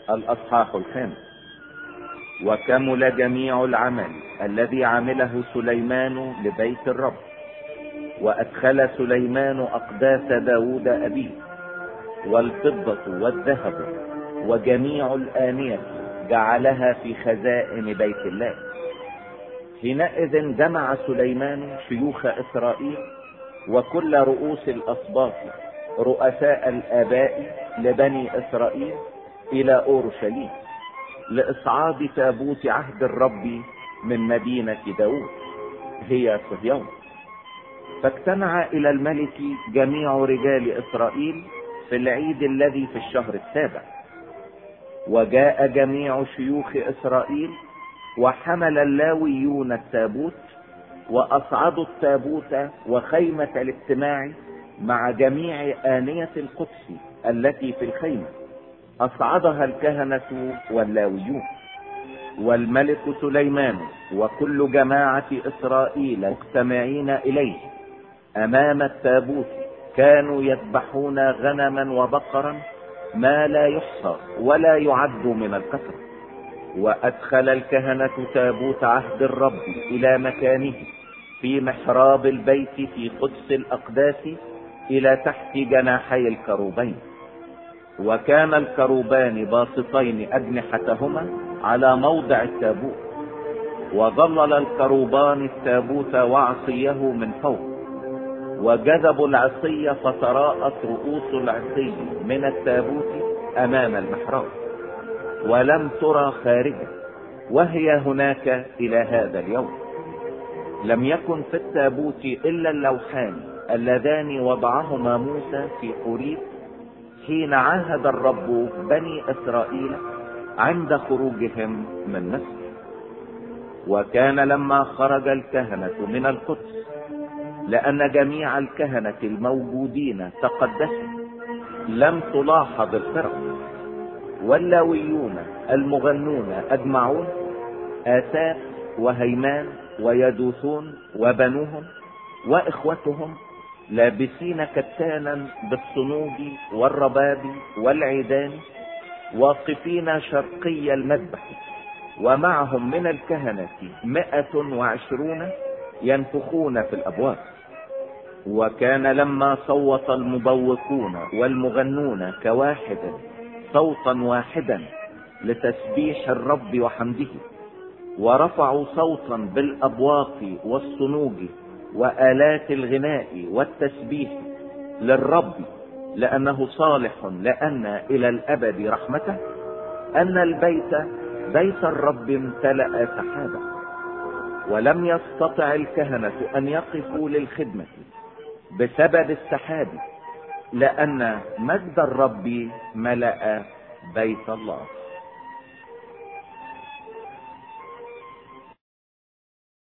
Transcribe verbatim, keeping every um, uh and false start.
الأصحاح الخامس. وكمل جميع العمل الذي عمله سليمان لبيت الرب، وأدخل سليمان أقداس داود أبيه، والفضة والذهب وجميع الآنية جعلها في خزائن بيت الله. حينئذ جمع سليمان شيوخ إسرائيل وكل رؤوس الأسباط رؤساء الآباء لبني إسرائيل إلى أورشليم لإصعاد تابوت عهد الرب من مدينة داود هي صهيون. فاجتمع إلى الملك جميع رجال إسرائيل في العيد الذي في الشهر السابع، وجاء جميع شيوخ إسرائيل وحمل اللاويون التابوت وأصعدوا التابوت وخيمة الاجتماع مع جميع آنية القدس التي في الخيمة، أصعدها الكهنة واللاويون. والملك سليمان وكل جماعة إسرائيل مجتمعين إليه أمام التابوت كانوا يذبحون غنما وبقرا ما لا يحصى ولا يعد من الكثرة. وأدخل الكهنة تابوت عهد الرب إلى مكانه في محراب البيت في قدس الأقداس إلى تحت جناحي الكروبين. وكان الكروبان باسطين أجنحتهما على موضع التابوت، وظلل الكروبان التابوت وعصيه من فوق، وجذبوا العصي فتراءت رؤوس العصي من التابوت أمام المحراب، ولم ترى خارجه، وهي هناك إلى هذا اليوم. لم يكن في التابوت إلا اللوحان اللذان وضعهما موسى في حوريب حين عاهد الرب بني إسرائيل عند خروجهم من مصر. وكان لما خرج الكهنة من القدس، لأن جميع الكهنة الموجودين تقدسوا، لم تلاحظ الفرق، واللاويون المغنون أجمعون، آساف وهيمان ويدوثون وبنوهم وإخوتهم، لابسين كتانا بالصنوج والرباب والعيدان، واقفين شرقي المذبح، ومعهم من الكهنة مئة وعشرون ينفخون في الأبواب. وكان لما صوت المبوقون والمغنون كواحد صوتا واحدا لتسبيح الرب وحمده، ورفعوا صوتا بالأبواق والصنوج وآلات الغناء والتسبيح للرب لأنه صالح، لأن إلى الأبد رحمته، أن البيت بيت الرب امتلأ سحابا. ولم يستطع الكهنة أن يقفوا للخدمة بسبب السحاب، لأن مجد الرب ملأ بيت الله.